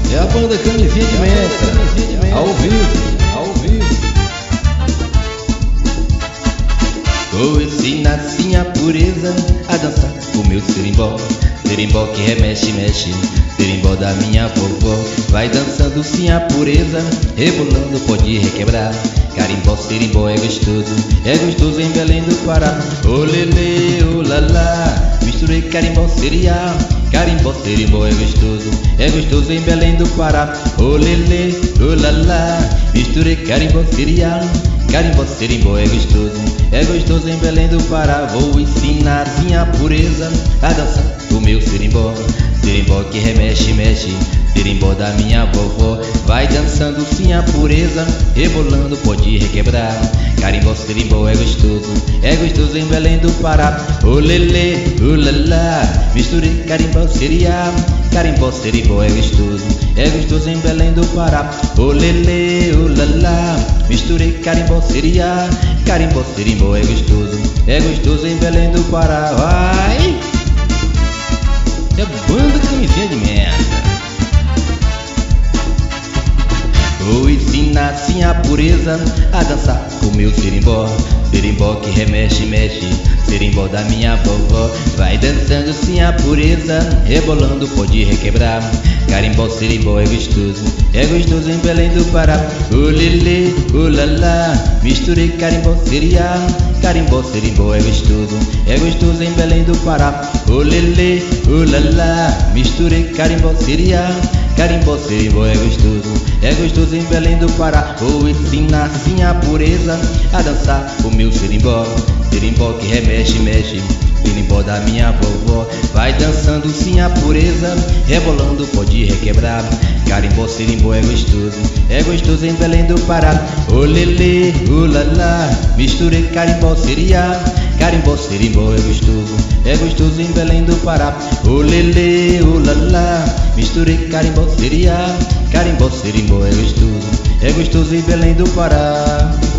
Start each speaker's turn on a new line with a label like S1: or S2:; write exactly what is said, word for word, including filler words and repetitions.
S1: É a banda Camisinha de Menta, ao vivo, ao vivo.
S2: Vou ensinar sim a pureza a dançar o meu serimbó, serimbó que remexe, mexe, serimbó da minha vovó. Vai dançando sim a pureza, rebolando pode requebrar. Carimbó, serimbó é gostoso, é gostoso em Belém do Pará. Ô lelê, ô lalá, misturei carimbó, seriá. Carimbó, serimbó é gostoso, é gostoso em Belém do Pará. Ô lelê, ô lalá, misturei carimbó, seriá. Carimbó, serimbó é gostoso, é gostoso em Belém do Pará. Vou ensinar sim a pureza a dançar o meu serimbó, serimbó que remexe, mexe, serimbó da minha vovó. Vai dançando sim a pureza, rebolando pode requebrar. Carimbó, serimbó é gostoso, é gostoso em Belém do Pará. Ô lelê, ô lalá, misturei carimbó, seriá. Carimbó, serimbó é gostoso, é gostoso em Belém do Pará. Ô lelê, ô lalá, misturei carimbó, seriá. Carimbó, serimbó é gostoso, é gostoso em Belém do Pará. Vai!
S1: É a banda Camisinha de Menta.
S2: Vou ensinar sim a pureza a dançar o meu serimbó, serimbó que remexe, mexe, serimbó da minha vovó. Vai dançando sim a pureza, rebolando pode requebrar. Carimbó, serimbó é gostoso, é gostoso em Belém do Pará. Ô lelê, ô lalá, misturei carimbó, seriá. Carimbó, serimbó é gostoso, é gostoso em Belém do Pará. Ô lelê, ô lalá, misturei carimbó, seriá. Carimbó, serimbó é gostoso, é gostoso em Belém do Pará. Vou ensinar sim a pureza a dançar o meu serimbó, serimbó que remexe, mexe, serimbó da minha vovó. Vai dançando sim a pureza, rebolando pode requebrar. Carimbó, serimbó é gostoso, é gostoso em Belém do Pará. Ô lelê, ô lalá, misturei carimbó, seriá. Carimbó, serimbó é gostoso, é gostoso em Belém do Pará. Ô lelê, ô lalá, misturei carimbó, seriá. Carimbó, serimbó é gostoso, é gostoso em Belém do Pará.